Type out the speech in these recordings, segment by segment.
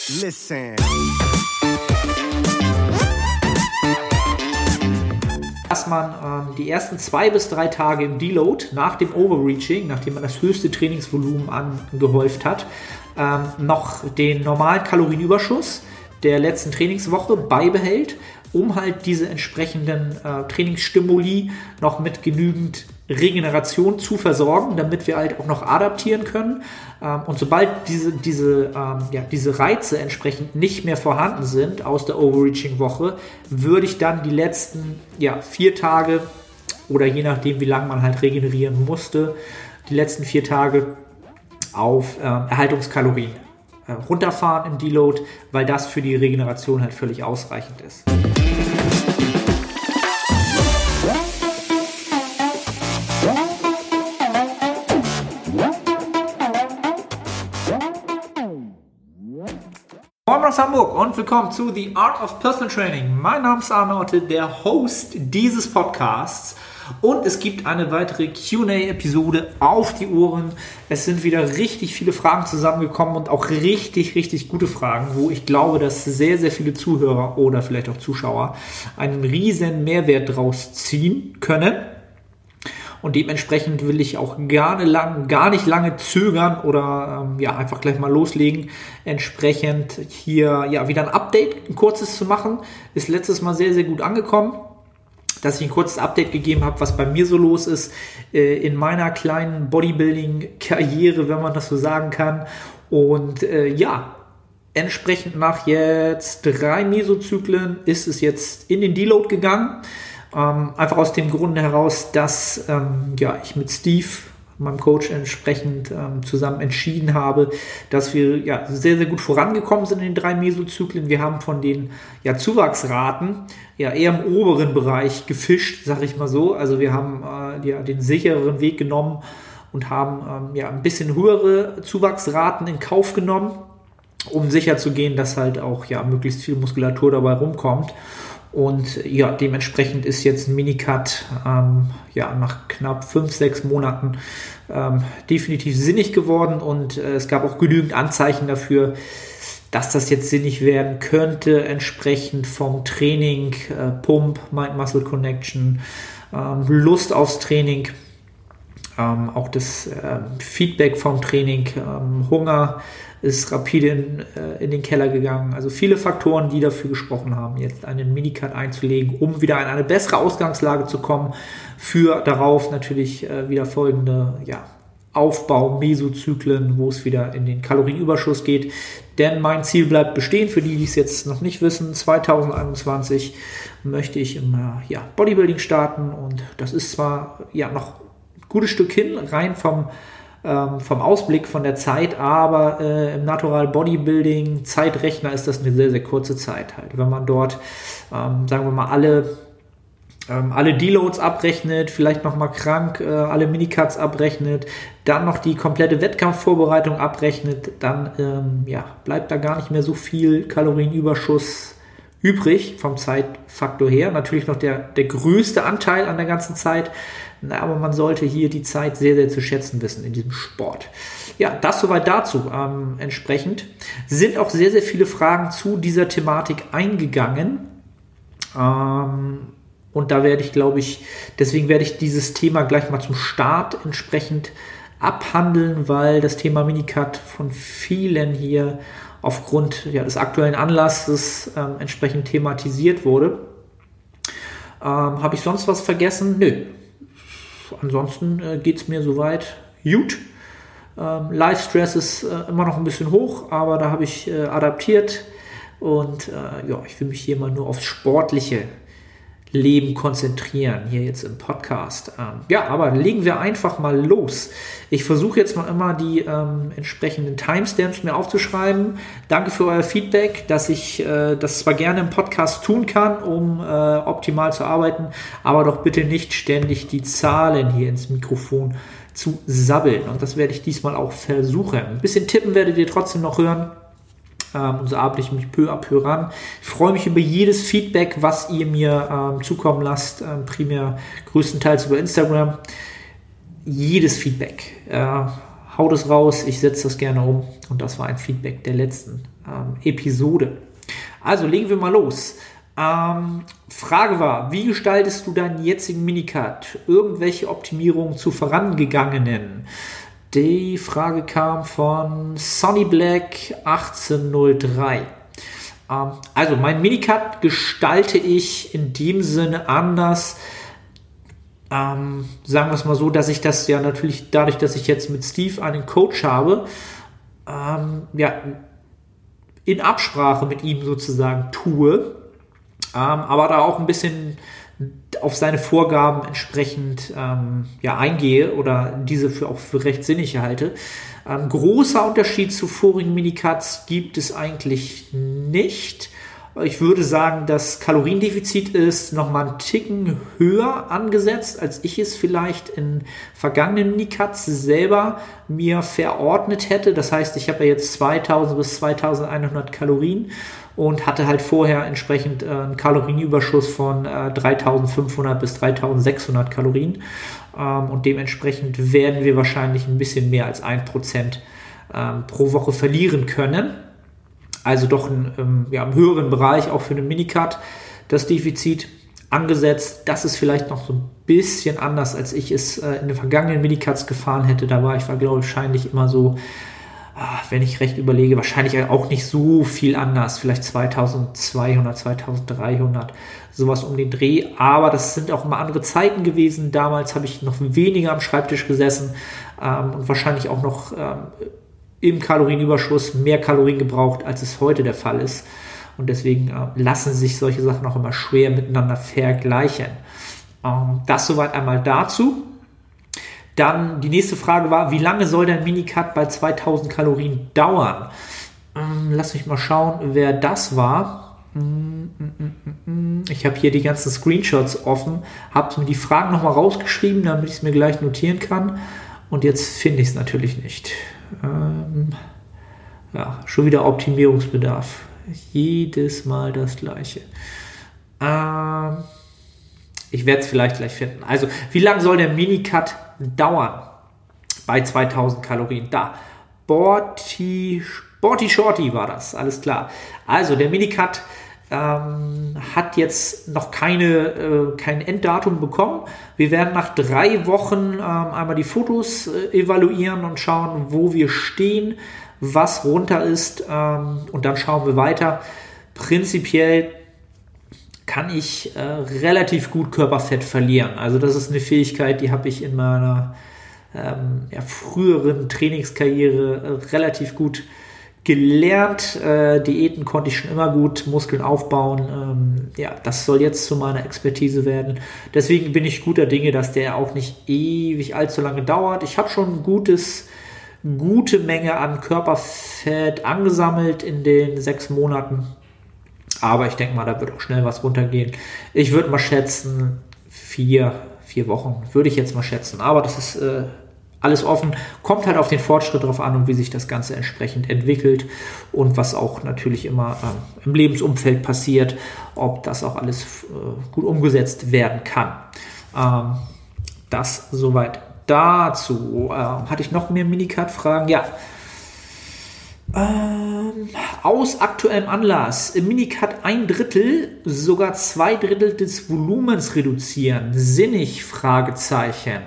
Listen. Dass man die ersten 2 bis 3 Tage im Deload nach dem Overreaching, nachdem man das höchste Trainingsvolumen angehäuft hat, noch den normalen Kalorienüberschuss der letzten Trainingswoche beibehält, um halt diese entsprechenden Trainingsstimuli noch mit genügend Regeneration zu versorgen, damit wir halt auch noch adaptieren können. Und sobald diese Reize entsprechend nicht mehr vorhanden sind aus der Overreaching-Woche, würde ich dann die letzten 4 Tage oder je nachdem, wie lange man halt regenerieren musste, die letzten 4 Tage auf Erhaltungskalorien runterfahren im Deload, weil das für die Regeneration halt völlig ausreichend ist. Moin aus Hamburg und willkommen zu The Art of Personal Training. Mein Name ist Arne Otte, der Host dieses Podcasts, und es gibt eine weitere Q&A-Episode auf die Ohren. Es sind wieder richtig viele Fragen zusammengekommen und auch richtig gute Fragen, wo ich glaube, dass sehr viele Zuhörer oder vielleicht auch Zuschauer einen riesen Mehrwert draus ziehen können. Und dementsprechend will ich auch gar nicht lange zögern oder einfach gleich mal loslegen. Entsprechend hier wieder ein Update, ein kurzes zu machen. Ist letztes Mal sehr gut angekommen, dass ich ein kurzes Update gegeben habe, was bei mir so los ist in meiner kleinen Bodybuilding-Karriere, wenn man das so sagen kann. Und entsprechend nach jetzt 3 Mesozyklen ist es jetzt in den Deload gegangen. Einfach aus dem Grunde heraus, dass ich mit Steve, meinem Coach, entsprechend zusammen entschieden habe, dass wir sehr gut vorangekommen sind in den 3 Mesozyklen. Wir haben von den Zuwachsraten eher im oberen Bereich gefischt, sag ich mal so. Also wir haben den sichereren Weg genommen und haben ein bisschen höhere Zuwachsraten in Kauf genommen, um sicher zu gehen, dass halt auch möglichst viel Muskulatur dabei rumkommt. Und dementsprechend ist jetzt ein Minicut nach knapp 5-6 Monaten definitiv sinnig geworden, und es gab auch genügend Anzeichen dafür, dass das jetzt sinnig werden könnte, entsprechend vom Training, Pump, Mind-Muscle Connection, Lust aufs Training, auch das Feedback vom Training, Hunger ist rapide in den Keller gegangen. Also viele Faktoren, die dafür gesprochen haben, jetzt einen Minicut einzulegen, um wieder in eine bessere Ausgangslage zu kommen, für darauf natürlich wieder folgende Aufbau-Mesozyklen, wo es wieder in den Kalorienüberschuss geht. Denn mein Ziel bleibt bestehen, für die es jetzt noch nicht wissen, 2021 möchte ich im Bodybuilding starten, und das ist zwar noch ein gutes Stück hin, rein vom Ausblick von der Zeit, aber im Natural Bodybuilding Zeitrechner ist das eine sehr kurze Zeit halt. Wenn man dort, sagen wir mal, alle Deloads abrechnet, vielleicht nochmal krank, alle Minicuts abrechnet, dann noch die komplette Wettkampfvorbereitung abrechnet, dann bleibt da gar nicht mehr so viel Kalorienüberschuss übrig vom Zeitfaktor her. Natürlich noch der größte Anteil an der ganzen Zeit, aber man sollte hier die Zeit sehr zu schätzen wissen in diesem Sport. Ja, das soweit dazu. Entsprechend sind auch sehr viele Fragen zu dieser Thematik eingegangen. Und da werde ich, deswegen werde ich dieses Thema gleich mal zum Start entsprechend abhandeln, weil das Thema Minicut von vielen hier aufgrund des aktuellen Anlasses entsprechend thematisiert wurde. Habe ich sonst was vergessen? Nö. Ansonsten geht es mir soweit gut. Live-Stress ist immer noch ein bisschen hoch, aber da habe ich adaptiert, und ich will mich hier mal nur aufs sportliche Leben konzentrieren, hier jetzt im Podcast. Aber legen wir einfach mal los. Ich versuche jetzt mal immer die entsprechenden Timestamps mir aufzuschreiben. Danke für euer Feedback, dass ich das zwar gerne im Podcast tun kann, um optimal zu arbeiten, aber doch bitte nicht ständig die Zahlen hier ins Mikrofon zu sabbeln. Und das werde ich diesmal auch versuchen. Ein bisschen tippen werdet ihr trotzdem noch hören. Und so arbeite ich mich peu à peu ran. Ich freue mich über jedes Feedback, was ihr mir zukommen lasst, primär größtenteils über Instagram. Jedes Feedback haut es raus, ich setze das gerne um. Und das war ein Feedback der letzten Episode. Also legen wir mal los. Frage war, wie gestaltest du deinen jetzigen Minicut? Irgendwelche Optimierungen zu vorangegangenen? Die Frage kam von Sonny Black 1803. Also mein Minicut gestalte ich in dem Sinne anders, sagen wir es mal so, dass ich das ja natürlich dadurch, dass ich jetzt mit Steve einen Coach habe, in Absprache mit ihm sozusagen tue, aber da auch ein bisschen auf seine Vorgaben entsprechend eingehe oder diese auch für recht sinnig halte. Großer Unterschied zu vorigen Minicuts gibt es eigentlich nicht. Ich würde sagen, das Kaloriendefizit ist nochmal einen Ticken höher angesetzt, als ich es vielleicht in vergangenen Minicuts selber mir verordnet hätte. Das heißt, ich habe ja jetzt 2000 bis 2100 Kalorien und hatte halt vorher entsprechend einen Kalorienüberschuss von 3500 bis 3600 Kalorien. Und dementsprechend werden wir wahrscheinlich ein bisschen mehr als 1% pro Woche verlieren können. Also doch im höheren Bereich, auch für einen Minicut, das Defizit angesetzt. Das ist vielleicht noch so ein bisschen anders, als ich es in den vergangenen Minicuts gefahren hätte. Da war ich wahrscheinlich immer so, wenn ich recht überlege, wahrscheinlich auch nicht so viel anders. Vielleicht 2200, 2300, sowas um den Dreh. Aber das sind auch immer andere Zeiten gewesen. Damals habe ich noch weniger am Schreibtisch gesessen und wahrscheinlich auch noch im Kalorienüberschuss mehr Kalorien gebraucht, als es heute der Fall ist. Und deswegen lassen sich solche Sachen auch immer schwer miteinander vergleichen. Das soweit einmal dazu. Dann die nächste Frage war, wie lange soll dein Minicut bei 2000 Kalorien dauern? Lass mich mal schauen, wer das war. Ich habe hier die ganzen Screenshots offen, habe mir die Fragen nochmal rausgeschrieben, damit ich es mir gleich notieren kann. Und jetzt finde ich es natürlich nicht. Schon wieder Optimierungsbedarf. Jedes Mal das Gleiche. Ich werde es vielleicht gleich finden. Also, wie lange soll der Minicut dauern? Bei 2000 Kalorien. Da. Sporty Shorty war das. Alles klar. Also, der Minicut hat jetzt noch kein Enddatum bekommen. Wir werden nach 3 Wochen einmal die Fotos evaluieren und schauen, wo wir stehen, was runter ist, und dann schauen wir weiter. Prinzipiell kann ich relativ gut Körperfett verlieren. Also das ist eine Fähigkeit, die habe ich in meiner früheren Trainingskarriere relativ gut gelernt. Diäten konnte ich schon immer gut, Muskeln aufbauen. Das soll jetzt zu meiner Expertise werden. Deswegen bin ich guter Dinge, dass der auch nicht ewig allzu lange dauert. Ich habe schon gute Menge an Körperfett angesammelt in den 6 Monaten. Aber ich denke mal, da wird auch schnell was runtergehen. Ich würde mal schätzen, 4 Wochen würde ich jetzt mal schätzen. Aber das ist alles offen, kommt halt auf den Fortschritt drauf an und wie sich das Ganze entsprechend entwickelt und was auch natürlich immer im Lebensumfeld passiert, ob das auch alles gut umgesetzt werden kann. Das soweit dazu. Hatte ich noch mehr Minicut-Fragen? Ja. Aus aktuellem Anlass im Minicut 1/3, sogar 2/3 des Volumens reduzieren. Sinnig? Fragezeichen.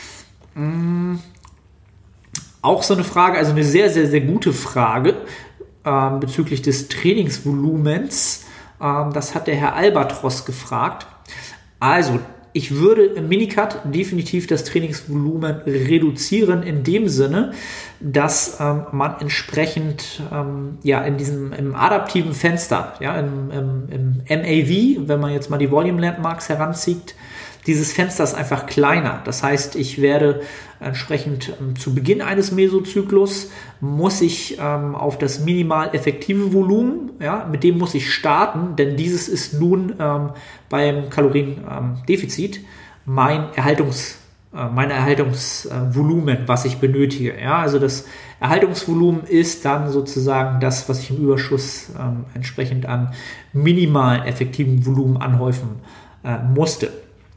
Auch so eine Frage, also eine sehr, sehr, sehr gute Frage bezüglich des Trainingsvolumens. Das hat der Herr Albatros gefragt. Also, ich würde im Minicut definitiv das Trainingsvolumen reduzieren in dem Sinne, dass man entsprechend im adaptiven Fenster, im MAV, wenn man jetzt mal die Volume Landmarks heranzieht, dieses Fenster ist einfach kleiner. Das heißt, ich werde entsprechend zu Beginn eines Mesozyklus muss ich auf das minimal effektive Volumen, mit dem muss ich starten, denn dieses ist nun beim Kaloriendefizit mein Erhaltungsvolumen, was ich benötige. Also das Erhaltungsvolumen ist dann sozusagen das, was ich im Überschuss entsprechend an minimal effektivem Volumen anhäufen musste.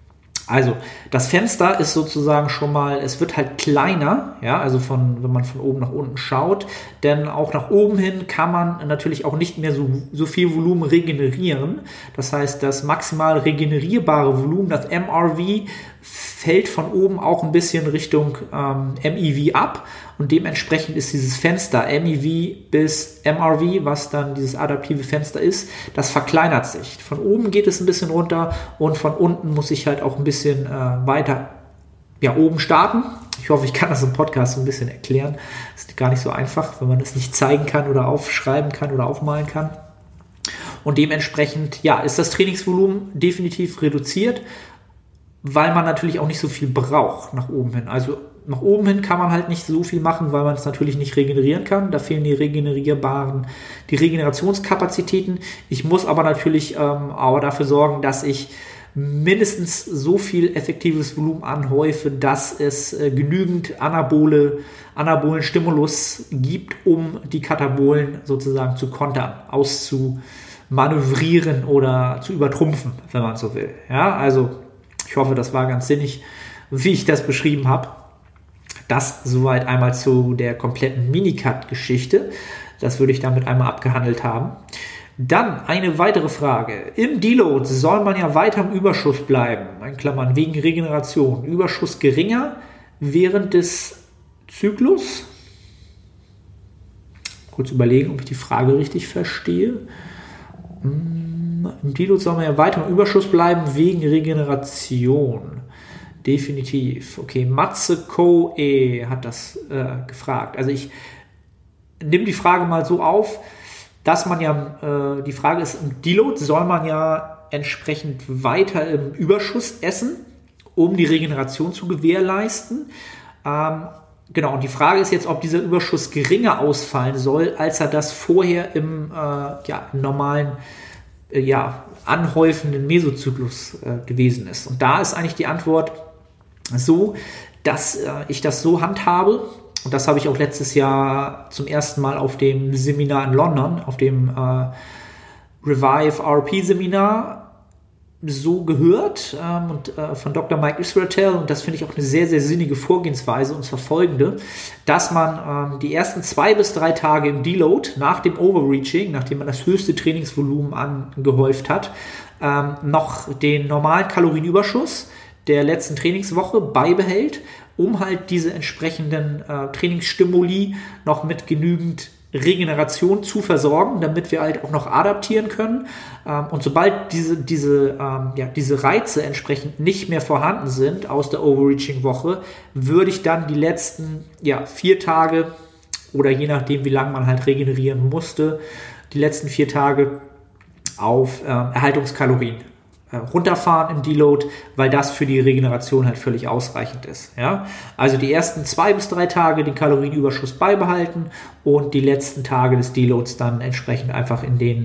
Also, das Fenster ist sozusagen schon mal, es wird halt kleiner, ja, also wenn man von oben nach unten schaut, denn auch nach oben hin kann man natürlich auch nicht mehr so viel Volumen regenerieren. Das heißt, das maximal regenerierbare Volumen, das MRV, fällt von oben auch ein bisschen Richtung MEV ab und dementsprechend ist dieses Fenster MEV bis MRV, was dann dieses adaptive Fenster ist, das verkleinert sich. Von oben geht es ein bisschen runter und von unten muss ich halt auch ein bisschen weiter oben starten. Ich hoffe, ich kann das im Podcast so ein bisschen erklären. Das ist gar nicht so einfach, wenn man das nicht zeigen kann oder aufschreiben kann oder aufmalen kann. Und dementsprechend, ist das Trainingsvolumen definitiv reduziert, weil man natürlich auch nicht so viel braucht nach oben hin. Also nach oben hin kann man halt nicht so viel machen, weil man es natürlich nicht regenerieren kann. Da fehlen die Regenerationskapazitäten. Ich muss aber natürlich auch dafür sorgen, dass ich mindestens so viel effektives Volumen anhäufe, dass es genügend anabolen Stimulus gibt, um die Katabolen sozusagen zu kontern, auszumanövrieren oder zu übertrumpfen, wenn man so will. Ja, also ich hoffe, das war ganz sinnig, wie ich das beschrieben habe. Das soweit einmal zu der kompletten Minicut-Geschichte. Das würde ich damit einmal abgehandelt haben. Dann eine weitere Frage. Im Deload soll man ja weiter im Überschuss bleiben, in Klammern wegen Regeneration. Überschuss geringer während des Zyklus. Kurz überlegen, ob ich die Frage richtig verstehe. Im Deload soll man ja weiter im Überschuss bleiben wegen Regeneration. Definitiv. Okay, Matze Koe hat das gefragt. Also ich nehme die Frage mal so auf, dass man ja, die Frage ist, im Deload soll man ja entsprechend weiter im Überschuss essen, um die Regeneration zu gewährleisten. Genau, und die Frage ist jetzt, ob dieser Überschuss geringer ausfallen soll, als er das vorher im normalen anhäufenden Mesozyklus gewesen ist. Und da ist eigentlich die Antwort so, dass ich das so handhabe, und das habe ich auch letztes Jahr zum ersten Mal auf dem Seminar in London, auf dem Revive RP Seminar so gehört von Dr. Mike Israetel, und das finde ich auch eine sehr, sehr sinnige Vorgehensweise, und zwar folgende, dass man die ersten 2 bis 3 Tage im Deload nach dem Overreaching, nachdem man das höchste Trainingsvolumen angehäuft hat, noch den normalen Kalorienüberschuss der letzten Trainingswoche beibehält, um halt diese entsprechenden Trainingsstimuli noch mit genügend Regeneration zu versorgen, damit wir halt auch noch adaptieren können. Und sobald diese Reize entsprechend nicht mehr vorhanden sind aus der Overreaching-Woche, würde ich dann die letzten 4 Tage oder je nachdem, wie lange man halt regenerieren musste, die letzten 4 Tage auf Erhaltungskalorien runterfahren im Deload, weil das für die Regeneration halt völlig ausreichend ist. Ja? Also die ersten 2 bis 3 Tage den Kalorienüberschuss beibehalten und die letzten Tage des Deloads dann entsprechend einfach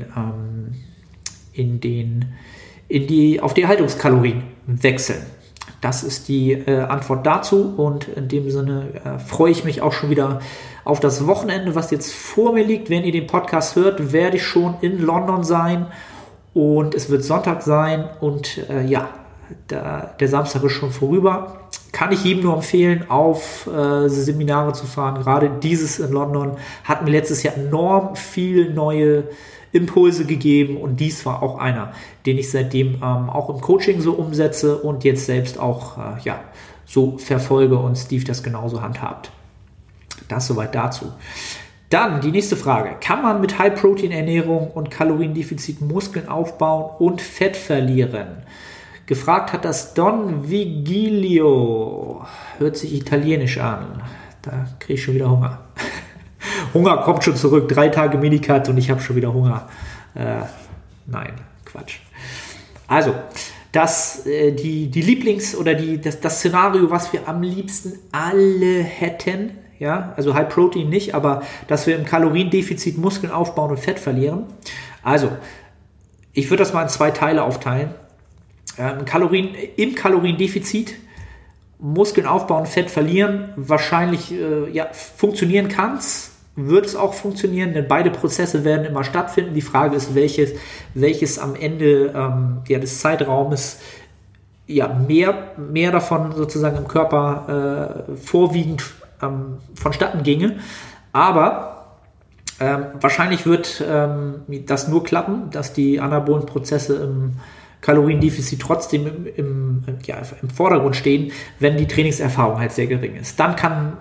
auf die Erhaltungskalorien wechseln. Das ist die Antwort dazu, und in dem Sinne freue ich mich auch schon wieder auf das Wochenende, was jetzt vor mir liegt. Wenn ihr den Podcast hört, werde ich schon in London sein. Und es wird Sonntag sein und der Samstag ist schon vorüber. Kann ich jedem nur empfehlen, auf Seminare zu fahren. Gerade dieses in London hat mir letztes Jahr enorm viel neue Impulse gegeben, und dies war auch einer, den ich seitdem auch im Coaching so umsetze und jetzt selbst auch so verfolge, und Steve das genauso handhabt. Das soweit dazu. Dann die nächste Frage. Kann man mit High-Protein-Ernährung und Kaloriendefizit Muskeln aufbauen und Fett verlieren? Gefragt hat das Don Vigilio. Hört sich italienisch an. Da kriege ich schon wieder Hunger. Hunger kommt schon zurück. 3 Tage Minicut und ich habe schon wieder Hunger. Nein, Quatsch. Also, die Lieblings- oder das Szenario, was wir am liebsten alle hätten, ja, also High Protein nicht, aber dass wir im Kaloriendefizit Muskeln aufbauen und Fett verlieren. Also, ich würde das mal in 2 Teile aufteilen. Im Kaloriendefizit Muskeln aufbauen und Fett verlieren, wahrscheinlich funktionieren kann es, wird es auch funktionieren, denn beide Prozesse werden immer stattfinden. Die Frage ist, welches am Ende des Zeitraumes mehr davon sozusagen im Körper vorwiegend vonstatten ginge. Aber wahrscheinlich wird das nur klappen, dass die anabolen Prozesse im Kaloriendefizit trotzdem im Vordergrund stehen, wenn die Trainingserfahrung halt sehr gering ist. Dann kann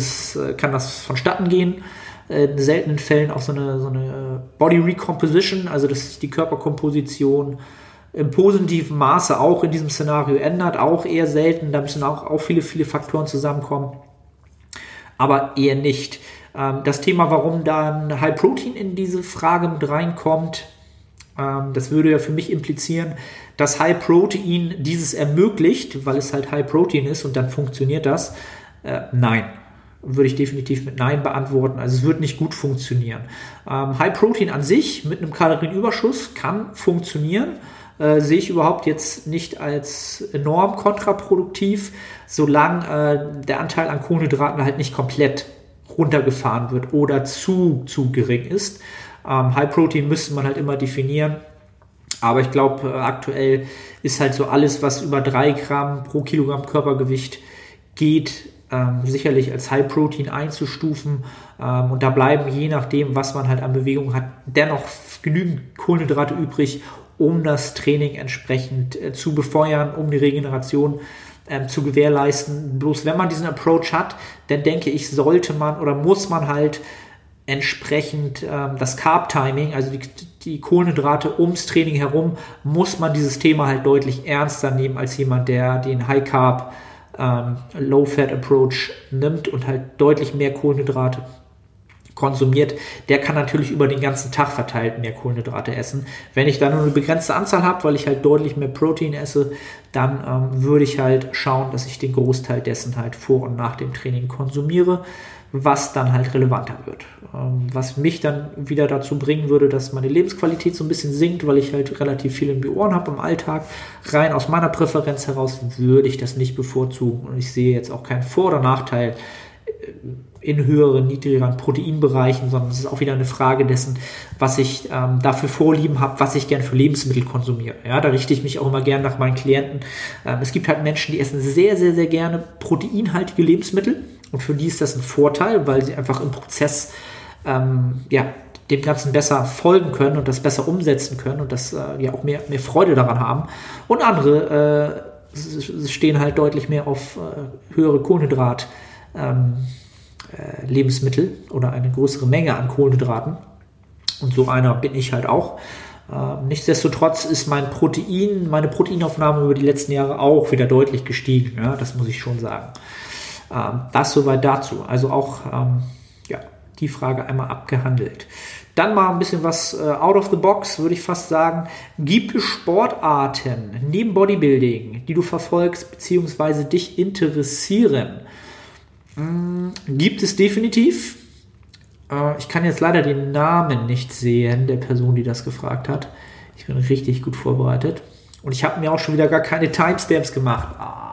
das vonstatten gehen. In seltenen Fällen auch so eine Body Recomposition, also dass sich die Körperkomposition im positiven Maße auch in diesem Szenario ändert, auch eher selten. Da müssen auch viele Faktoren zusammenkommen, aber eher nicht. Das Thema, warum dann High Protein in diese Frage mit reinkommt, das würde ja für mich implizieren, dass High Protein dieses ermöglicht, weil es halt High Protein ist und dann funktioniert das. Nein, würde ich definitiv mit Nein beantworten. Also es wird nicht gut funktionieren. High Protein an sich mit einem Kalorienüberschuss kann funktionieren. Sehe ich überhaupt jetzt nicht als enorm kontraproduktiv, solange der Anteil an Kohlenhydraten halt nicht komplett runtergefahren wird oder zu gering ist. High Protein müsste man halt immer definieren, aber ich glaube, aktuell ist halt so alles, was über 3 Gramm pro Kilogramm Körpergewicht geht, sicherlich als High Protein einzustufen, und da bleiben, je nachdem, was man halt an Bewegung hat, dennoch genügend Kohlenhydrate übrig, um das Training entsprechend zu befeuern, um die Regeneration zu gewährleisten. Bloß wenn man diesen Approach hat, dann denke ich, sollte man oder muss man halt entsprechend das Carb-Timing, also die Kohlenhydrate ums Training herum, muss man dieses Thema halt deutlich ernster nehmen als jemand, der den High-Carb, Low-Fat-Approach nimmt und halt deutlich mehr Kohlenhydrate konsumiert. Der kann natürlich über den ganzen Tag verteilt mehr Kohlenhydrate essen. Wenn ich da nur eine begrenzte Anzahl habe, weil ich halt deutlich mehr Protein esse, dann würde ich halt schauen, dass ich den Großteil dessen halt vor und nach dem Training konsumiere, was dann halt relevanter wird. Was mich dann wieder dazu bringen würde, dass meine Lebensqualität so ein bisschen sinkt, weil ich halt relativ viel in die Ohren habe im Alltag. Rein aus meiner Präferenz heraus würde ich das nicht bevorzugen und ich sehe jetzt auch keinen Vor- oder Nachteil in höheren, niedrigeren Proteinbereichen, sondern es ist auch wieder eine Frage dessen, was ich dafür Vorlieben habe, was ich gern für Lebensmittel konsumiere. Ja, da richte ich mich auch immer gern nach meinen Klienten. Es gibt halt Menschen, die essen sehr, sehr, sehr gerne proteinhaltige Lebensmittel und für die ist das ein Vorteil, weil sie einfach im Prozess dem Ganzen besser folgen können und das besser umsetzen können und das auch mehr Freude daran haben. Und andere stehen halt deutlich mehr auf höhere Kohlenhydrat Lebensmittel oder eine größere Menge an Kohlenhydraten. Und so einer bin ich halt auch. Nichtsdestotrotz ist meine Proteinaufnahme über die letzten Jahre auch wieder deutlich gestiegen. Ja, das muss ich schon sagen. Das soweit dazu. Also auch die Frage einmal abgehandelt. Dann mal ein bisschen was out of the box, würde ich fast sagen. Gibt es Sportarten neben Bodybuilding, die du verfolgst bzw. dich interessieren? Gibt es definitiv. Ich kann jetzt leider den Namen nicht sehen der Person, die das gefragt hat. Ich bin richtig gut vorbereitet. Und ich habe mir auch schon wieder gar keine Timestamps gemacht.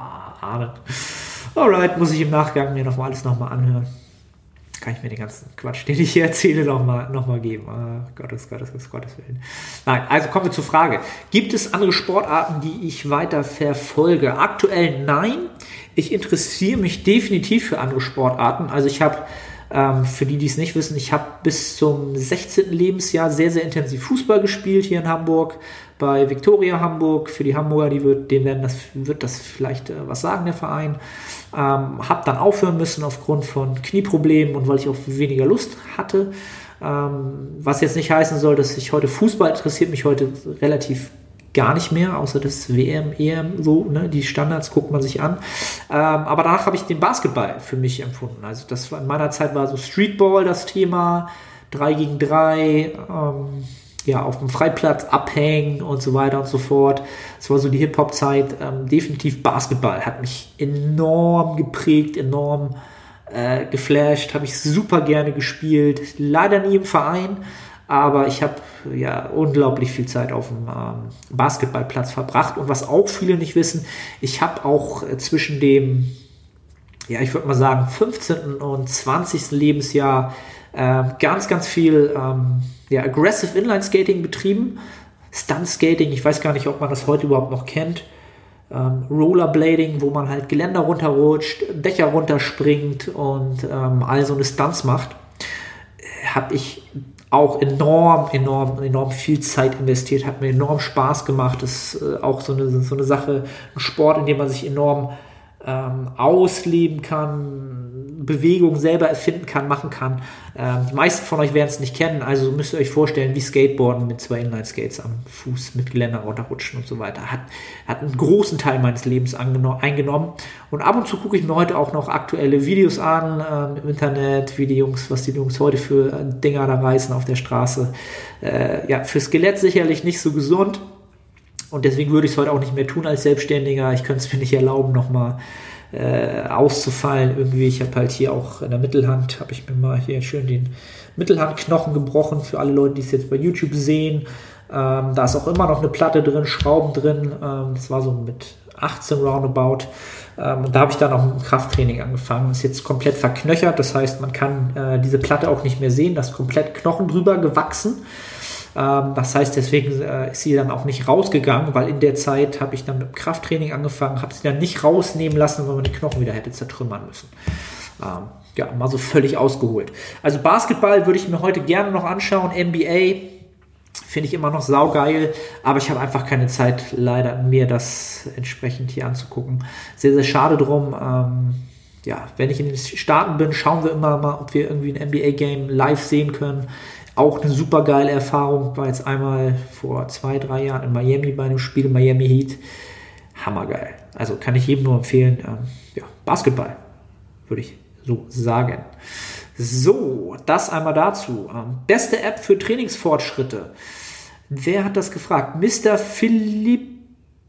Alright, muss ich im Nachgang mir alles nochmal anhören. Kann ich mir den ganzen Quatsch, den ich hier erzähle, noch mal geben. Gottes Willen. Nein, also kommen wir zur Frage. Gibt es andere Sportarten, die ich weiter verfolge? Aktuell nein. Ich interessiere mich definitiv für andere Sportarten. Also ich habe, für die es nicht wissen, ich habe bis zum 16. Lebensjahr sehr, sehr intensiv Fußball gespielt hier in Hamburg, bei Viktoria Hamburg. Für die Hamburger, wird das vielleicht was sagen, der Verein. Habe dann aufhören müssen aufgrund von Knieproblemen und weil ich auch weniger Lust hatte. Was jetzt nicht heißen soll, dass ich heute Fußball interessiert mich heute relativ gar nicht mehr, außer das WM, EM, so, ne, die Standards guckt man sich an. Aber danach habe ich den Basketball für mich empfunden. Also das war in meiner Zeit war so Streetball das Thema, 3 gegen 3, auf dem Freiplatz abhängen und so weiter und so fort. Das war so die Hip-Hop-Zeit. Definitiv Basketball hat mich enorm geprägt, enorm geflasht, habe ich super gerne gespielt. Leider nie im Verein, aber ich habe unglaublich viel Zeit auf dem Basketballplatz verbracht. Und was auch viele nicht wissen, ich habe auch zwischen dem, ich würde mal sagen, 15. und 20. Lebensjahr ganz, ganz viel Aggressive Inline Skating betrieben. Stunt Skating, ich weiß gar nicht, ob man das heute überhaupt noch kennt. Rollerblading, wo man halt Geländer runterrutscht, Dächer runterspringt und all so eine Stunts macht, habe ich auch enorm viel Zeit investiert, hat mir enorm Spaß gemacht. Das ist auch so eine Sache, ein Sport, in dem man sich enorm ausleben kann, Bewegung selber erfinden kann, machen kann. Die meisten von euch werden es nicht kennen, also müsst ihr euch vorstellen, wie Skateboarden mit 2 Inline-Skates am Fuß mit Geländer runterrutschen und so weiter. Hat einen großen Teil meines Lebens eingenommen. Und ab und zu gucke ich mir heute auch noch aktuelle Videos an, im Internet, wie die Jungs, was die Jungs heute für Dinger da reißen auf der Straße. Für Skelett sicherlich nicht so gesund. Und deswegen würde ich es heute auch nicht mehr tun als Selbstständiger. Ich könnte es mir nicht erlauben, nochmal auszufallen. Irgendwie, ich habe halt hier auch in der Mittelhand, habe ich mir mal hier schön den Mittelhandknochen gebrochen, für alle Leute, die es jetzt bei YouTube sehen. Da ist auch immer noch eine Platte drin, Schrauben drin. Das war so mit 18 roundabout. Und da habe ich dann auch mit dem Krafttraining angefangen. Ist jetzt komplett verknöchert, das heißt, man kann diese Platte auch nicht mehr sehen. Da ist komplett Knochen drüber gewachsen. Das heißt, deswegen ist sie dann auch nicht rausgegangen, weil in der Zeit habe ich dann mit dem Krafttraining angefangen, habe sie dann nicht rausnehmen lassen, weil man die Knochen wieder hätte zertrümmern müssen. Mal so völlig ausgeholt. Also Basketball würde ich mir heute gerne noch anschauen, NBA finde ich immer noch saugeil, aber ich habe einfach keine Zeit, leider, mir das entsprechend hier anzugucken. Sehr, sehr schade drum. Wenn ich in den Staaten bin, schauen wir immer mal, ob wir irgendwie ein NBA-Game live sehen können. Auch eine super geile Erfahrung. War jetzt einmal vor 2-3 Jahren in Miami bei einem Spiel, Miami Heat. Hammergeil. Also kann ich jedem nur empfehlen. Basketball, würde ich so sagen. So, das einmal dazu. Beste App für Trainingsfortschritte. Wer hat das gefragt? Mr. Philipp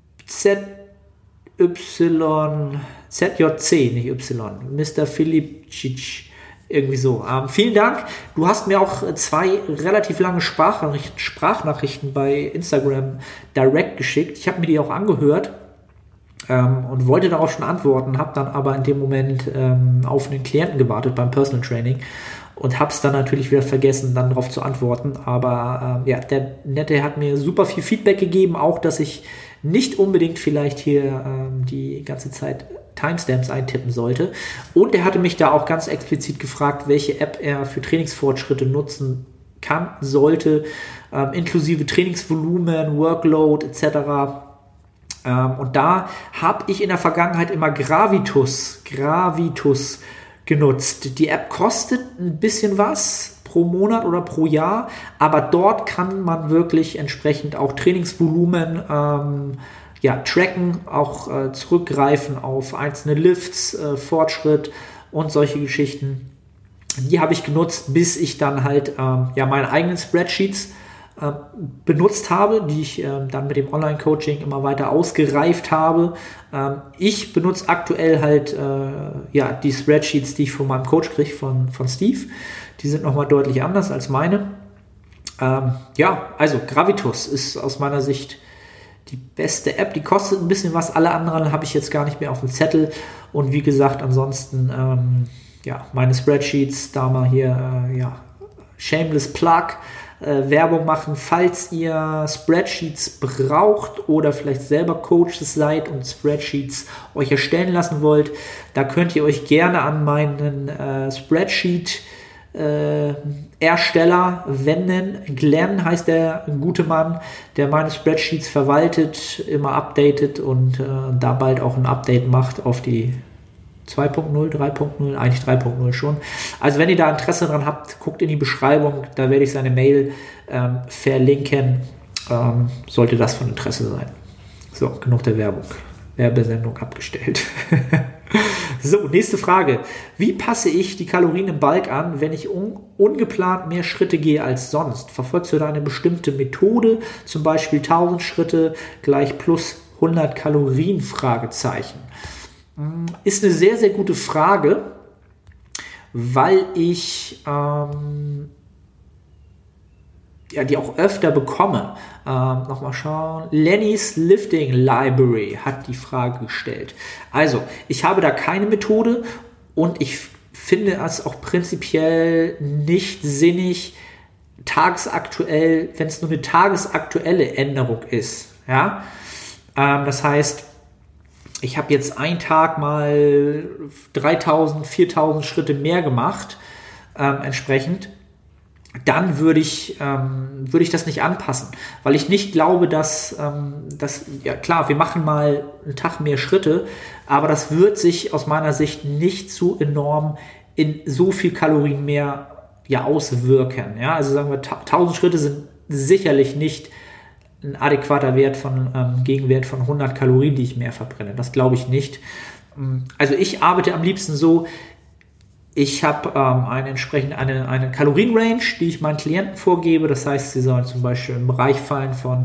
ZJC, nicht Y. Mr. Philipp Cic. Irgendwie so. Vielen Dank. Du hast mir auch 2 relativ lange Sprachnachrichten bei Instagram direct geschickt. Ich habe mir die auch angehört und wollte darauf schon antworten, habe dann aber in dem Moment auf einen Klienten gewartet beim Personal Training und habe es dann natürlich wieder vergessen, dann darauf zu antworten. Aber der Nette hat mir super viel Feedback gegeben, auch dass ich nicht unbedingt vielleicht hier die ganze Zeit Timestamps eintippen sollte. Und er hatte mich da auch ganz explizit gefragt, welche App er für Trainingsfortschritte nutzen kann, sollte, inklusive Trainingsvolumen, Workload etc. Und da habe ich in der Vergangenheit immer Gravitus genutzt. Die App kostet ein bisschen was pro Monat oder pro Jahr, aber dort kann man wirklich entsprechend auch Trainingsvolumen tracken, auch zurückgreifen auf einzelne Lifts, Fortschritt und solche Geschichten. Die habe ich genutzt, bis ich dann halt meine eigenen Spreadsheets benutzt habe, die ich dann mit dem Online-Coaching immer weiter ausgereift habe. Ich benutze aktuell halt die Spreadsheets, die ich von meinem Coach kriege, von Steve. Die sind nochmal deutlich anders als meine. Also Gravitus ist aus meiner Sicht die beste App. Die kostet ein bisschen was. Alle anderen habe ich jetzt gar nicht mehr auf dem Zettel. Und wie gesagt, ansonsten meine Spreadsheets, da mal hier shameless Plug, Werbung machen, falls ihr Spreadsheets braucht oder vielleicht selber Coaches seid und Spreadsheets euch erstellen lassen wollt, da könnt ihr euch gerne an meinen Spreadsheet Ersteller wenden. Glenn heißt der gute Mann, der meine Spreadsheets verwaltet, immer updatet und da bald auch ein Update macht auf die 2.0, 3.0, eigentlich 3.0 schon. Also wenn ihr da Interesse dran habt, guckt in die Beschreibung, da werde ich seine Mail verlinken. Sollte das von Interesse sein. So, genug der Werbung. Werbesendung abgestellt. So, nächste Frage. Wie passe ich die Kalorien im Bulk an, wenn ich ungeplant mehr Schritte gehe als sonst? Verfolgst du da eine bestimmte Methode, zum Beispiel 1000 Schritte gleich plus 100 Kalorien? Fragezeichen. Ist eine sehr, sehr gute Frage, weil ich die auch öfter bekomme. Nochmal schauen. Lenny's Lifting Library hat die Frage gestellt. Also, ich habe da keine Methode und ich finde es auch prinzipiell nicht sinnig, tagesaktuell, wenn es nur eine tagesaktuelle Änderung ist. Ja? Das heißt, ich habe jetzt einen Tag mal 3000, 4000 Schritte mehr gemacht, entsprechend, dann würde ich das nicht anpassen, weil ich nicht glaube, dass, ja klar, wir machen mal einen Tag mehr Schritte, aber das wird sich aus meiner Sicht nicht so enorm in so viel Kalorien mehr ja auswirken. Ja? Also sagen wir, 1000 Schritte sind sicherlich nicht ein adäquater Gegenwert von 100 Kalorien, die ich mehr verbrenne. Das glaube ich nicht. Also ich arbeite am liebsten so, ich habe eine Kalorienrange, die ich meinen Klienten vorgebe. Das heißt, sie sollen zum Beispiel im Bereich fallen von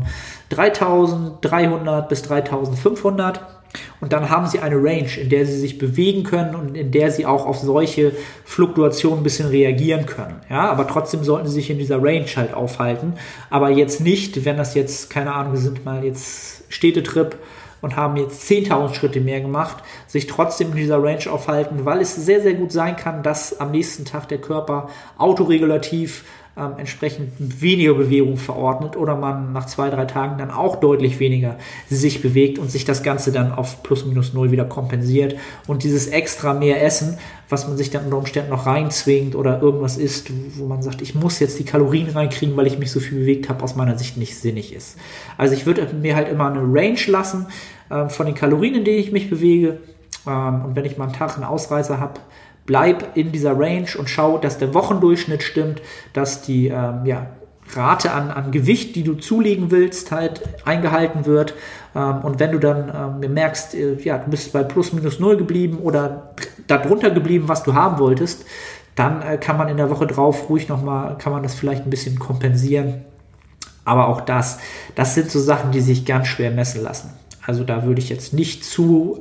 3300 bis 3500. Und dann haben sie eine Range, in der sie sich bewegen können und in der sie auch auf solche Fluktuationen ein bisschen reagieren können. Ja, aber trotzdem sollten sie sich in dieser Range halt aufhalten. Aber jetzt nicht, wenn das jetzt, keine Ahnung, wir sind mal jetzt Städtetrip und haben jetzt 10.000 Schritte mehr gemacht, sich trotzdem in dieser Range aufhalten, weil es sehr, sehr gut sein kann, dass am nächsten Tag der Körper autoregulativ entsprechend weniger Bewegung verordnet oder man nach 2-3 Tagen dann auch deutlich weniger sich bewegt und sich das Ganze dann auf plus minus null wieder kompensiert und dieses extra mehr Essen, was man sich dann unter Umständen noch reinzwingt oder irgendwas isst, wo man sagt, ich muss jetzt die Kalorien reinkriegen, weil ich mich so viel bewegt habe, aus meiner Sicht nicht sinnig ist. Also ich würde mir halt immer eine Range lassen von den Kalorien, in denen ich mich bewege, und wenn ich mal einen Tag einen Ausreißer habe, bleib in dieser Range und schau, dass der Wochendurchschnitt stimmt, dass die Rate an Gewicht, die du zulegen willst, halt eingehalten wird. Und wenn du dann merkst, du bist bei plus minus null geblieben oder darunter geblieben, was du haben wolltest, dann kann man in der Woche drauf ruhig nochmal, kann man das vielleicht ein bisschen kompensieren. Aber auch das sind so Sachen, die sich ganz schwer messen lassen. Also da würde ich jetzt nicht zu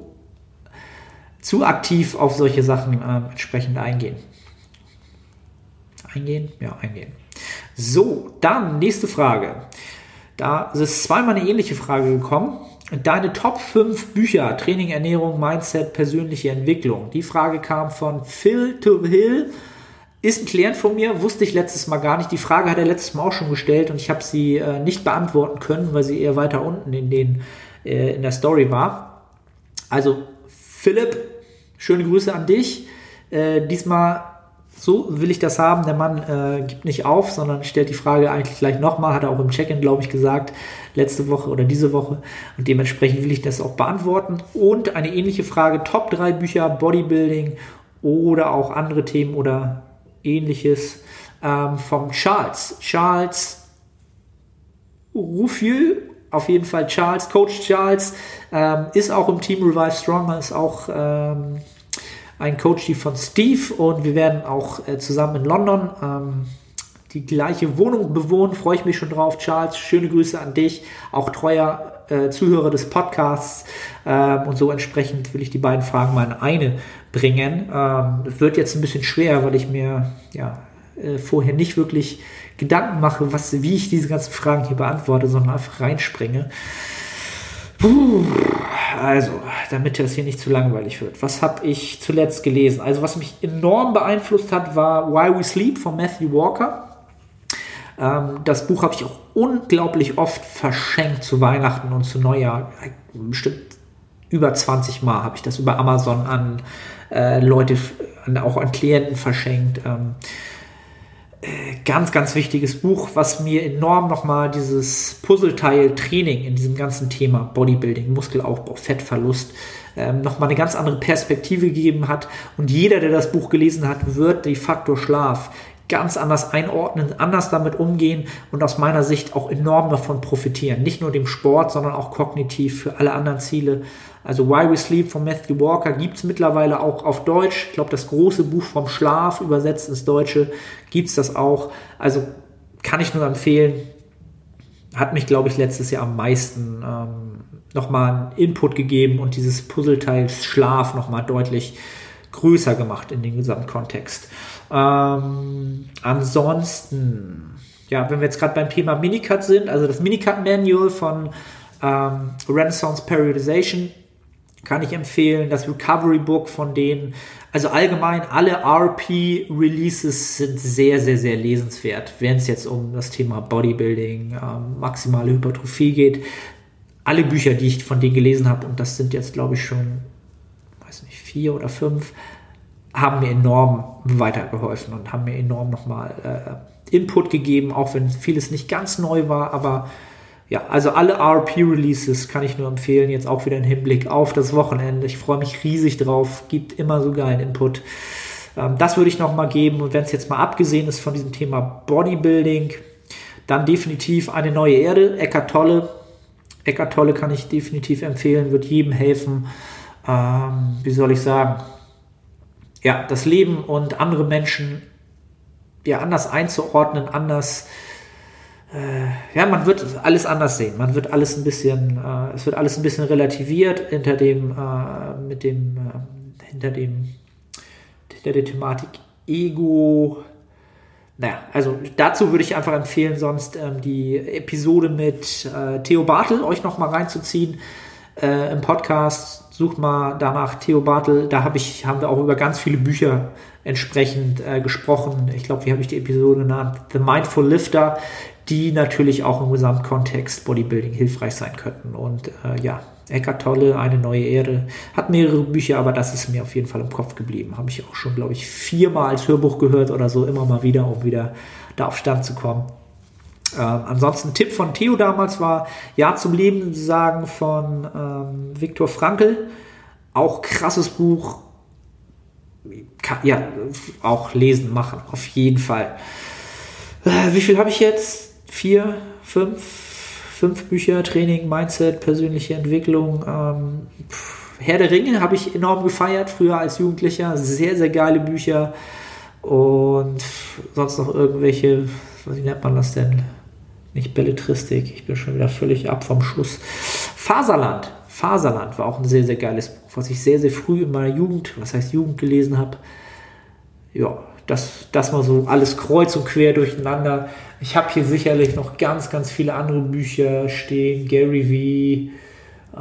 aktiv auf solche Sachen entsprechend eingehen. Eingehen? Ja, eingehen. So, dann nächste Frage. Da ist zweimal eine ähnliche Frage gekommen. Deine Top 5 Bücher, Training, Ernährung, Mindset, persönliche Entwicklung. Die Frage kam von Phil to Hill. Ist ein Klient von mir, wusste ich letztes Mal gar nicht. Die Frage hat er letztes Mal auch schon gestellt und ich habe sie nicht beantworten können, weil sie eher weiter unten in der Story war. Also Philipp, schöne Grüße an dich. Diesmal, so will ich das haben. Der Mann gibt nicht auf, sondern stellt die Frage eigentlich gleich nochmal. Hat er auch im Check-in, glaube ich, gesagt, letzte Woche oder diese Woche. Und dementsprechend will ich das auch beantworten. Und eine ähnliche Frage, Top 3 Bücher, Bodybuilding oder auch andere Themen oder ähnliches vom Charles. Charles Ruffieux. Auf jeden Fall Charles, Coach Charles, ist auch im Team Revive Stronger, ist auch ein Coach von Steve und wir werden auch zusammen in London die gleiche Wohnung bewohnen, freue ich mich schon drauf. Charles, schöne Grüße an dich, auch treuer Zuhörer des Podcasts und so entsprechend will ich die beiden Fragen mal in eine bringen. Es wird jetzt ein bisschen schwer, weil ich mir vorher nicht wirklich Gedanken mache, wie ich diese ganzen Fragen hier beantworte, sondern einfach reinspringe. Also, damit das hier nicht zu langweilig wird. Was habe ich zuletzt gelesen? Also, was mich enorm beeinflusst hat, war Why We Sleep von Matthew Walker. Das Buch habe ich auch unglaublich oft verschenkt zu Weihnachten und zu Neujahr. Bestimmt über 20 Mal habe ich das über Amazon an Leute, auch an Klienten verschenkt. Ganz, ganz wichtiges Buch, was mir enorm nochmal dieses Puzzleteil Training in diesem ganzen Thema Bodybuilding, Muskelaufbau, Fettverlust nochmal eine ganz andere Perspektive gegeben hat. Und jeder, der das Buch gelesen hat, wird den Faktor Schlaf ganz anders einordnen, anders damit umgehen und aus meiner Sicht auch enorm davon profitieren. Nicht nur dem Sport, sondern auch kognitiv für alle anderen Ziele. Also Why We Sleep von Matthew Walker gibt es mittlerweile auch auf Deutsch. Ich glaube, das große Buch vom Schlaf, übersetzt ins Deutsche, gibt es das auch. Also kann ich nur empfehlen. Hat mich, glaube ich, letztes Jahr am meisten nochmal einen Input gegeben und dieses Puzzleteil Schlaf nochmal deutlich größer gemacht in den Gesamtkontext. Ansonsten, wenn wir jetzt gerade beim Thema Minicut sind, also das Minicut Manual von Renaissance Periodization kann ich empfehlen, das Recovery Book von denen, also allgemein alle RP Releases sind sehr, sehr, sehr lesenswert, wenn es jetzt um das Thema Bodybuilding, maximale Hypertrophie geht. alle Bücher, die ich von denen gelesen habe, und das sind jetzt, glaube ich, schon, weiß nicht, 4 oder 5, haben mir enorm weitergeholfen und haben mir enorm nochmal Input gegeben, auch wenn vieles nicht ganz neu war, aber ja, also alle RP-Releases kann ich nur empfehlen, jetzt auch wieder im Hinblick auf das Wochenende. Ich freue mich riesig drauf, gibt immer so geilen Input. Das würde ich nochmal geben, und wenn es jetzt mal abgesehen ist von diesem Thema Bodybuilding, dann definitiv Eine neue Erde, Eckhart Tolle. Eckhart Tolle kann ich definitiv empfehlen, wird jedem helfen, wie soll ich sagen, ja, das Leben und andere Menschen ja anders einzuordnen, anders, ja, man wird alles anders sehen, man wird alles ein bisschen, es wird alles ein bisschen relativiert hinter der Thematik Ego. Naja, also dazu würde ich einfach empfehlen, sonst die Episode mit Theo Bartel euch nochmal reinzuziehen im Podcast. Sucht mal danach Theo Bartel, da haben wir auch über ganz viele Bücher entsprechend gesprochen. Ich glaube, wie habe ich die Episode genannt? The Mindful Lifter, die natürlich auch im Gesamtkontext Bodybuilding hilfreich sein könnten. Und ja, Eckhart Tolle, Eine neue Erde, hat mehrere Bücher, aber das ist mir auf jeden Fall im Kopf geblieben. Habe ich auch schon, glaube ich, 4-mal als Hörbuch gehört oder so, immer mal wieder, um wieder da auf Stand zu kommen. Ansonsten Tipp von Theo damals war Ja zum Leben sagen von Viktor Frankl. Auch krasses Buch. Ja, auch lesen, machen, auf jeden Fall. Wie viel habe ich jetzt? 4, 5 Bücher, Training, Mindset, persönliche Entwicklung. Herr der Ringe habe ich enorm gefeiert, früher als Jugendlicher. Sehr, sehr geile Bücher. Und sonst noch irgendwelche, wie nennt man das denn? Nicht Belletristik, ich bin schon wieder völlig ab vom Schuss. Faserland war auch ein sehr, sehr geiles Buch, was ich sehr, sehr früh in meiner Jugend, Jugend gelesen habe. Ja, das mal so alles kreuz und quer durcheinander. Ich habe hier sicherlich noch ganz, ganz viele andere Bücher stehen. Gary V.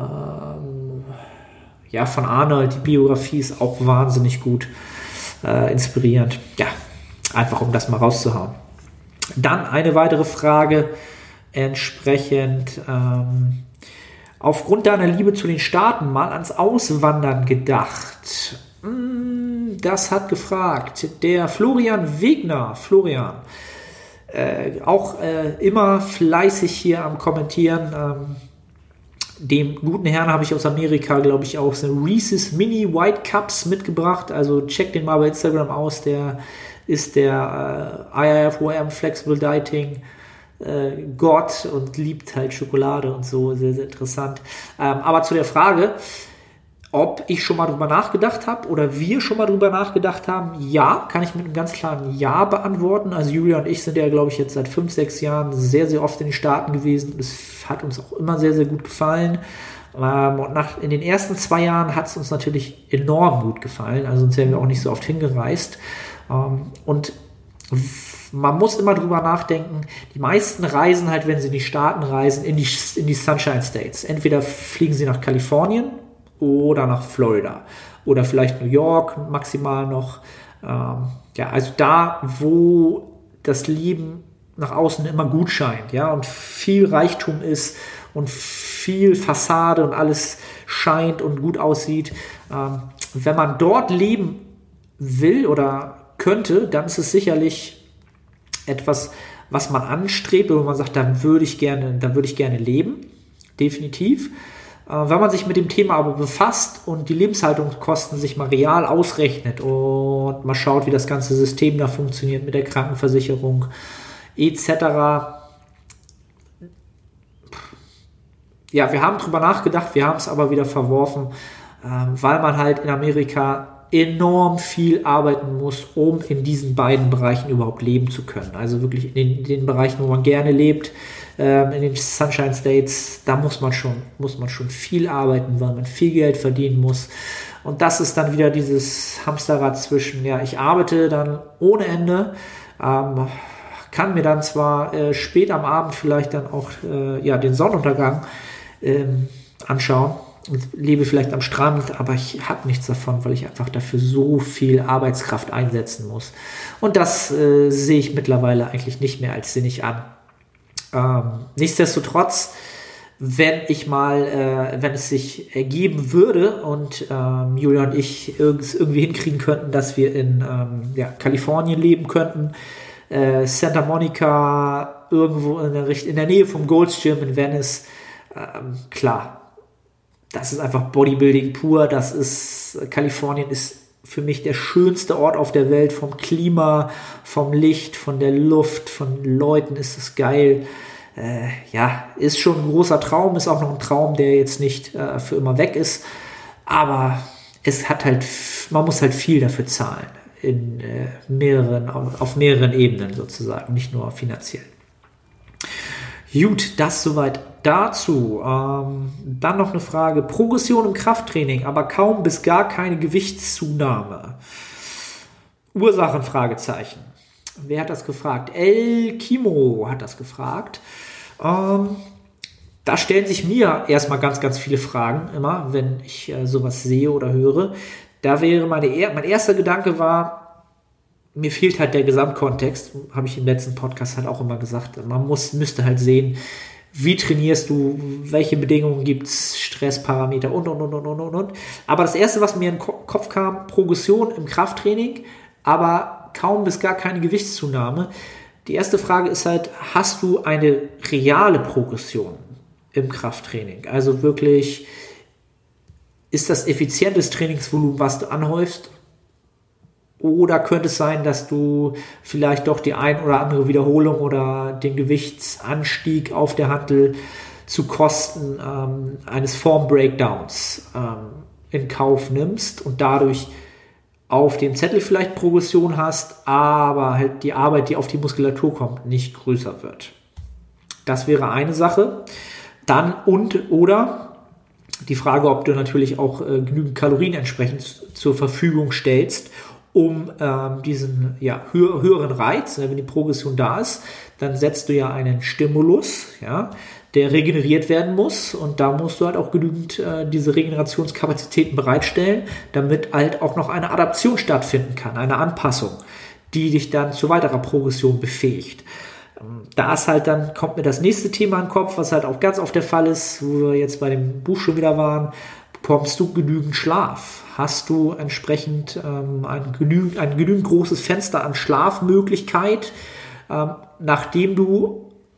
Ja, von Arnold, die Biografie ist auch wahnsinnig gut, inspirierend. Ja, einfach um das mal rauszuhauen. Dann eine weitere Frage entsprechend. Aufgrund deiner Liebe zu den Staaten mal ans Auswandern gedacht. Das hat gefragt der Florian Wegner. Florian, auch immer fleißig hier am Kommentieren. Dem guten Herrn habe ich aus Amerika, glaube ich, auch so Reese's Mini White Cups mitgebracht. Also checkt den mal bei Instagram aus. Der ist der IIFOM Flexible Dieting Gott und liebt halt Schokolade und so. Sehr, sehr interessant. Aber zu der Frage, ob ich schon mal drüber nachgedacht habe oder wir schon mal drüber nachgedacht haben, ja, kann ich mit einem ganz klaren Ja beantworten. Also Julia und ich sind ja, glaube ich, jetzt seit 5, 6 Jahren sehr, sehr oft in den Staaten gewesen. Das hat uns auch immer sehr, sehr gut gefallen. Und in den ersten 2 Jahren hat es uns natürlich enorm gut gefallen. Also sonst wären wir auch nicht so oft hingereist. Und man muss immer drüber nachdenken, die meisten reisen halt, wenn sie in die Staaten reisen, in die Sunshine States. Entweder fliegen sie nach Kalifornien oder nach Florida oder vielleicht New York maximal noch. Ja, also da, wo das Leben nach außen immer gut scheint, ja, und viel Reichtum ist und viel Fassade und alles scheint und gut aussieht. Wenn man dort leben will oder könnte, dann ist es sicherlich etwas, was man anstrebt, oder man sagt, da würde ich gerne leben, definitiv. Wenn man sich mit dem Thema aber befasst und die Lebenshaltungskosten sich mal real ausrechnet und mal schaut, wie das ganze System da funktioniert mit der Krankenversicherung etc. Ja, wir haben drüber nachgedacht, wir haben es aber wieder verworfen, weil man halt in Amerika enorm viel arbeiten muss, um in diesen beiden Bereichen überhaupt leben zu können. Also wirklich in den Bereichen, wo man gerne lebt, in den Sunshine States, da muss man schon viel arbeiten, weil man viel Geld verdienen muss. Und das ist dann wieder dieses Hamsterrad zwischen, ja, ich arbeite dann ohne Ende, kann mir dann zwar spät am Abend vielleicht dann auch den Sonnenuntergang anschauen und lebe vielleicht am Strand, aber ich habe nichts davon, weil ich einfach dafür so viel Arbeitskraft einsetzen muss. Und das sehe ich mittlerweile eigentlich nicht mehr als sinnig an. Nichtsdestotrotz wenn es sich ergeben würde und Julia und ich irgendwie hinkriegen könnten, dass wir in Kalifornien leben könnten, Santa Monica, irgendwo in der Nähe vom Gold's Gym in Venice, klar, das ist einfach Bodybuilding pur, Kalifornien ist für mich der schönste Ort auf der Welt, vom Klima, vom Licht, von der Luft, von Leuten ist es geil. Ist schon ein großer Traum, ist auch noch ein Traum, der jetzt nicht für immer weg ist, aber man muss halt viel dafür zahlen, auf mehreren Ebenen sozusagen, nicht nur finanziell. Gut, das soweit dazu. Dann noch eine Frage. Progression im Krafttraining, aber kaum bis gar keine Gewichtszunahme. Ursachen, Fragezeichen. Wer hat das gefragt? El Kimo hat das gefragt. Da stellen sich mir erstmal ganz, ganz viele Fragen immer, wenn ich sowas sehe oder höre. Da wäre mein erster Gedanke war, mir fehlt halt der Gesamtkontext, habe ich im letzten Podcast halt auch immer gesagt. Man müsste halt sehen, wie trainierst du, welche Bedingungen gibt es, Stressparameter und. Aber das Erste, was mir in den Kopf kam, Progression im Krafttraining, aber kaum bis gar keine Gewichtszunahme. Die erste Frage ist halt, hast du eine reale Progression im Krafttraining? Also wirklich, ist das effizientes Trainingsvolumen, was du anhäufst? Oder könnte es sein, dass du vielleicht doch die ein oder andere Wiederholung oder den Gewichtsanstieg auf der Hantel zu Kosten eines Form-Breakdowns in Kauf nimmst und dadurch auf dem Zettel vielleicht Progression hast, aber halt die Arbeit, die auf die Muskulatur kommt, nicht größer wird. Das wäre eine Sache. Dann oder die Frage, ob du natürlich auch genügend Kalorien entsprechend zur Verfügung stellst, um diesen höheren Reiz, wenn die Progression da ist, dann setzt du ja einen Stimulus, der regeneriert werden muss, und da musst du halt auch genügend diese Regenerationskapazitäten bereitstellen, damit halt auch noch eine Adaption stattfinden kann, eine Anpassung, die dich dann zu weiterer Progression befähigt. Kommt mir das nächste Thema in den Kopf, was halt auch ganz oft der Fall ist, wo wir jetzt bei dem Buch schon wieder waren: Bekommst du genügend Schlaf? Hast du entsprechend ein genügend großes Fenster an Schlafmöglichkeit, nachdem du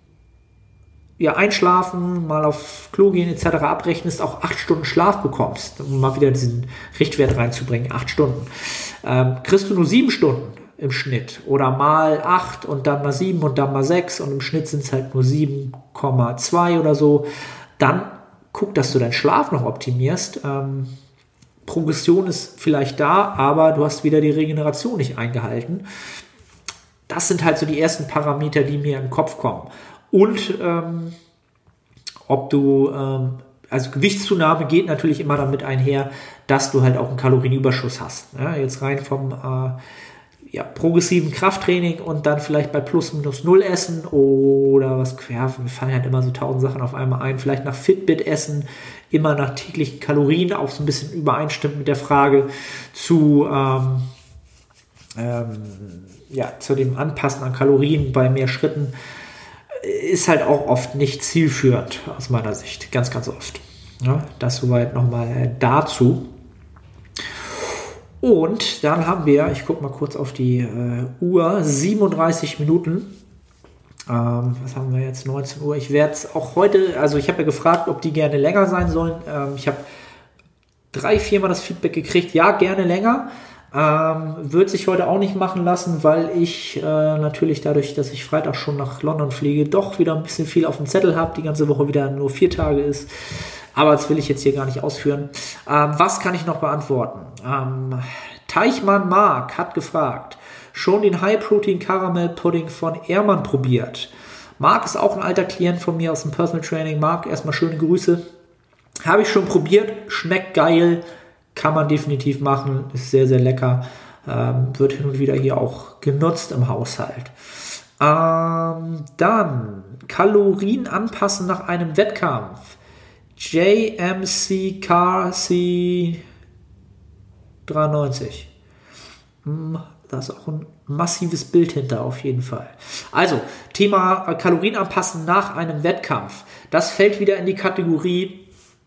einschlafen, mal auf Klo gehen etc. abrechnest, auch 8 Stunden Schlaf bekommst, um mal wieder diesen Richtwert reinzubringen, 8 Stunden. Kriegst du nur 7 Stunden im Schnitt oder mal 8 und dann mal 7 und dann mal 6 und im Schnitt sind es halt nur 7,2 oder so, dann guck, dass du deinen Schlaf noch optimierst. Progression ist vielleicht da, aber du hast wieder die Regeneration nicht eingehalten. Das sind halt so die ersten Parameter, die mir in den Kopf kommen. Und also Gewichtszunahme geht natürlich immer damit einher, dass du halt auch einen Kalorienüberschuss hast. Ja, jetzt rein vom progressiven Krafttraining und dann vielleicht bei plus minus null essen oder mir fallen halt immer so 1000 Sachen auf einmal ein, vielleicht nach Fitbit essen, immer nach täglichen Kalorien, auch so ein bisschen übereinstimmt mit der Frage zu dem Anpassen an Kalorien bei mehr Schritten, ist halt auch oft nicht zielführend aus meiner Sicht, ganz, ganz oft. Ja, das soweit nochmal dazu. Und dann haben wir, ich gucke mal kurz auf die Uhr, 37 Minuten. Was haben wir jetzt? 19 Uhr. Ich werde es auch heute, also ich habe ja gefragt, ob die gerne länger sein sollen. Ich habe 3-4 Mal das Feedback gekriegt, ja, gerne länger. Wird sich heute auch nicht machen lassen, weil ich natürlich dadurch, dass ich Freitag schon nach London fliege, doch wieder ein bisschen viel auf dem Zettel habe, die ganze Woche wieder nur 4 Tage ist. Aber das will ich jetzt hier gar nicht ausführen. Was kann ich noch beantworten? Teichmann Mark hat gefragt, schon den High-Protein-Caramel-Pudding von Ehrmann probiert? Mark ist auch ein alter Klient von mir aus dem Personal Training. Mark, erstmal schöne Grüße. Habe ich schon probiert, schmeckt geil, kann man definitiv machen, ist sehr, sehr lecker. Wird hin und wieder hier auch genutzt im Haushalt. Dann Kalorien anpassen nach einem Wettkampf. JMC Car C93. Das ist auch ein massives Bild hinter auf jeden Fall. Also, Thema Kalorien anpassen nach einem Wettkampf. Das fällt wieder in die Kategorie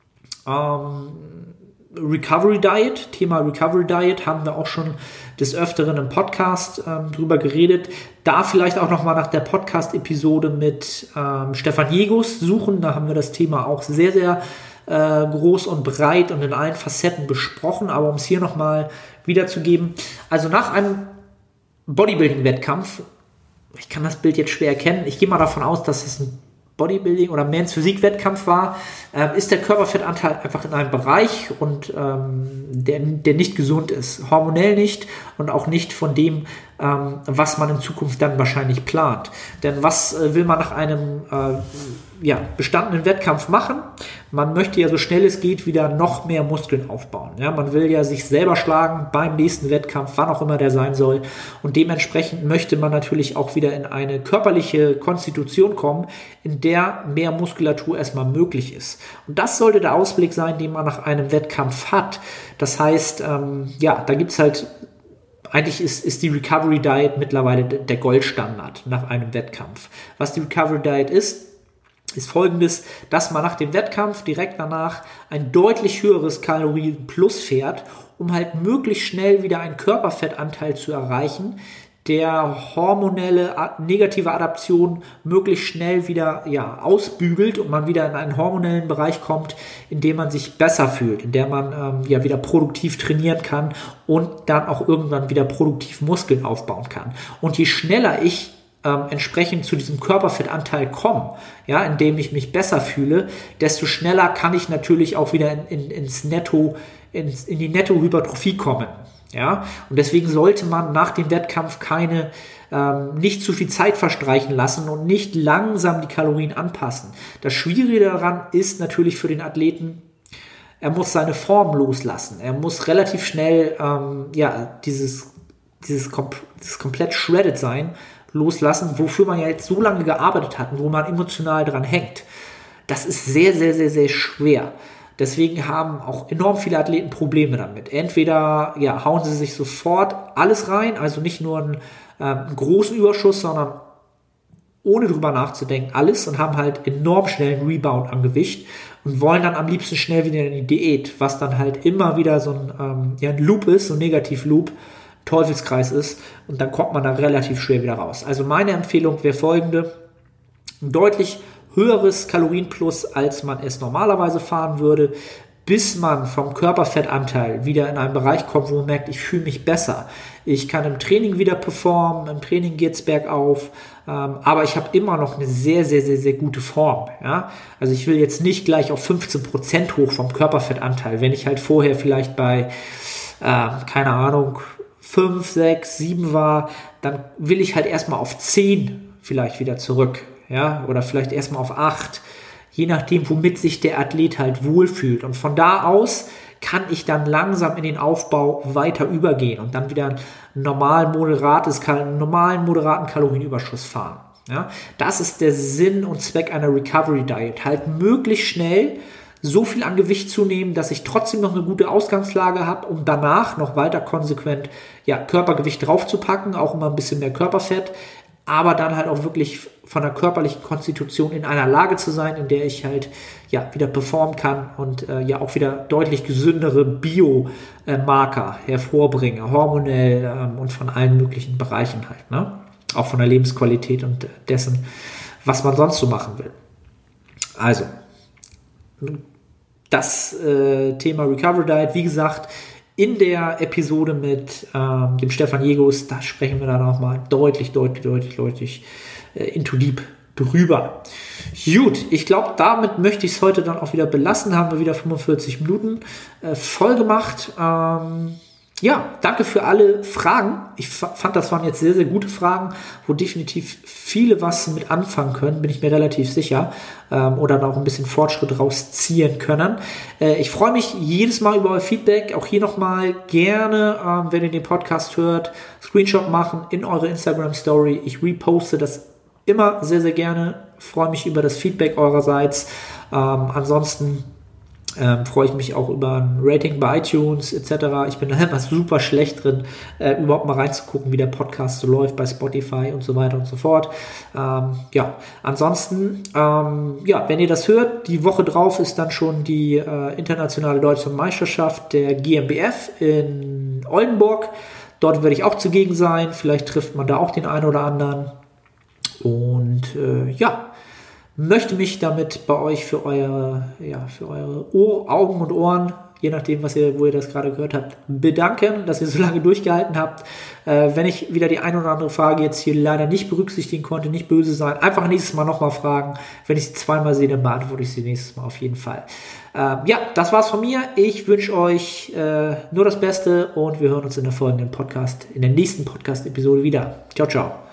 Recovery Diet. Thema Recovery Diet haben wir auch schon des Öfteren im Podcast drüber geredet. Da vielleicht auch nochmal nach der Podcast-Episode mit Stefan Jegus suchen. Da haben wir das Thema auch sehr, sehr groß und breit und in allen Facetten besprochen. Aber um es hier nochmal wiederzugeben. Also nach einem Bodybuilding-Wettkampf, ich kann das Bild jetzt schwer erkennen, ich gehe mal davon aus, dass es ein Bodybuilding oder Men's Physik-Wettkampf war, ist der Körperfettanteil einfach in einem Bereich und der nicht gesund ist. Hormonell nicht und auch nicht von dem, was man in Zukunft dann wahrscheinlich plant. Denn was will man nach einem bestandenen Wettkampf machen? Man möchte ja so schnell es geht wieder noch mehr Muskeln aufbauen. Ja, man will ja sich selber schlagen beim nächsten Wettkampf, wann auch immer der sein soll. Und dementsprechend möchte man natürlich auch wieder in eine körperliche Konstitution kommen, in der mehr Muskulatur erstmal möglich ist. Und das sollte der Ausblick sein, den man nach einem Wettkampf hat. Das heißt, da gibt es halt, eigentlich ist die Recovery Diet mittlerweile der Goldstandard nach einem Wettkampf. Was die Recovery Diet ist folgendes, dass man nach dem Wettkampf direkt danach ein deutlich höheres Kalorien-Plus fährt, um halt möglichst schnell wieder einen Körperfettanteil zu erreichen, der hormonelle negative Adaption möglichst schnell wieder ausbügelt und man wieder in einen hormonellen Bereich kommt, in dem man sich besser fühlt, in der man wieder produktiv trainieren kann und dann auch irgendwann wieder produktiv Muskeln aufbauen kann. Und je schneller ich entsprechend zu diesem Körperfettanteil komme, in dem ich mich besser fühle, desto schneller kann ich natürlich auch wieder in die Netto-Hypertrophie kommen. Ja, und deswegen sollte man nach dem Wettkampf nicht zu viel Zeit verstreichen lassen und nicht langsam die Kalorien anpassen. Das Schwierige daran ist natürlich für den Athleten, er muss seine Form loslassen. Er muss relativ schnell dieses komplett shredded sein loslassen, wofür man ja jetzt so lange gearbeitet hat und wo man emotional dran hängt. Das ist sehr, sehr, sehr, sehr schwer. Deswegen haben auch enorm viele Athleten Probleme damit. Entweder hauen sie sich sofort alles rein, also nicht nur einen großen Überschuss, sondern ohne drüber nachzudenken alles und haben halt enorm schnell einen Rebound am Gewicht und wollen dann am liebsten schnell wieder in die Diät, was dann halt immer wieder so ein Loop ist, so ein Negativ-Loop, Teufelskreis ist und dann kommt man da relativ schwer wieder raus. Also meine Empfehlung wäre folgende: ein deutlich höheres Kalorienplus, als man es normalerweise fahren würde, bis man vom Körperfettanteil wieder in einen Bereich kommt, wo man merkt, ich fühle mich besser. Ich kann im Training wieder performen, im Training geht es bergauf, aber ich habe immer noch eine sehr, sehr, sehr, sehr gute Form. Ja? Also ich will jetzt nicht gleich auf 15% hoch vom Körperfettanteil, wenn ich halt vorher vielleicht bei, 5, 6, 7 war, dann will ich halt erstmal auf 10 vielleicht wieder zurück. Ja, oder vielleicht erstmal auf 8, je nachdem, womit sich der Athlet halt wohlfühlt. Und von da aus kann ich dann langsam in den Aufbau weiter übergehen und dann wieder einen normalen, moderaten Kalorienüberschuss fahren. Ja, das ist der Sinn und Zweck einer Recovery Diet. Halt möglichst schnell so viel an Gewicht zunehmen, dass ich trotzdem noch eine gute Ausgangslage habe, um danach noch weiter konsequent Körpergewicht draufzupacken, auch immer ein bisschen mehr Körperfett, aber dann halt auch wirklich von der körperlichen Konstitution in einer Lage zu sein, in der ich halt wieder performen kann und auch wieder deutlich gesündere Biomarker hervorbringe, hormonell und von allen möglichen Bereichen halt, ne? Auch von der Lebensqualität und dessen, was man sonst so machen will. Also, das Thema Recovery Diet, wie gesagt, in der Episode mit dem Stefan Jegus, da sprechen wir dann auch mal deutlich into deep drüber. Gut, ich glaube, damit möchte ich es heute dann auch wieder belassen. Haben wir wieder 45 Minuten voll gemacht. Danke für alle Fragen. Ich fand, das waren jetzt sehr, sehr gute Fragen, wo definitiv viele was mit anfangen können, bin ich mir relativ sicher. Oder dann auch ein bisschen Fortschritt rausziehen können. Ich freue mich jedes Mal über euer Feedback. Auch hier nochmal gerne, wenn ihr den Podcast hört, Screenshot machen in eure Instagram-Story. Ich reposte das immer sehr, sehr gerne. Freue mich über das Feedback eurerseits. Ansonsten freue ich mich auch über ein Rating bei iTunes etc. Ich bin da immer super schlecht drin, überhaupt mal reinzugucken, wie der Podcast so läuft bei Spotify und so weiter und so fort. Ansonsten, wenn ihr das hört, die Woche drauf ist dann schon die internationale deutsche Meisterschaft der GmbF in Oldenburg. Dort werde ich auch zugegen sein. Vielleicht trifft man da auch den einen oder anderen. Und möchte mich damit bei euch für eure Augen und Ohren, je nachdem, wo ihr das gerade gehört habt, bedanken, dass ihr so lange durchgehalten habt. Wenn ich wieder die eine oder andere Frage jetzt hier leider nicht berücksichtigen konnte, nicht böse sein, einfach nächstes Mal nochmal fragen. Wenn ich sie zweimal sehe, dann beantworte ich sie nächstes Mal auf jeden Fall. Das war's von mir. Ich wünsche euch nur das Beste und wir hören uns in der nächsten Podcast-Episode wieder. Ciao, ciao.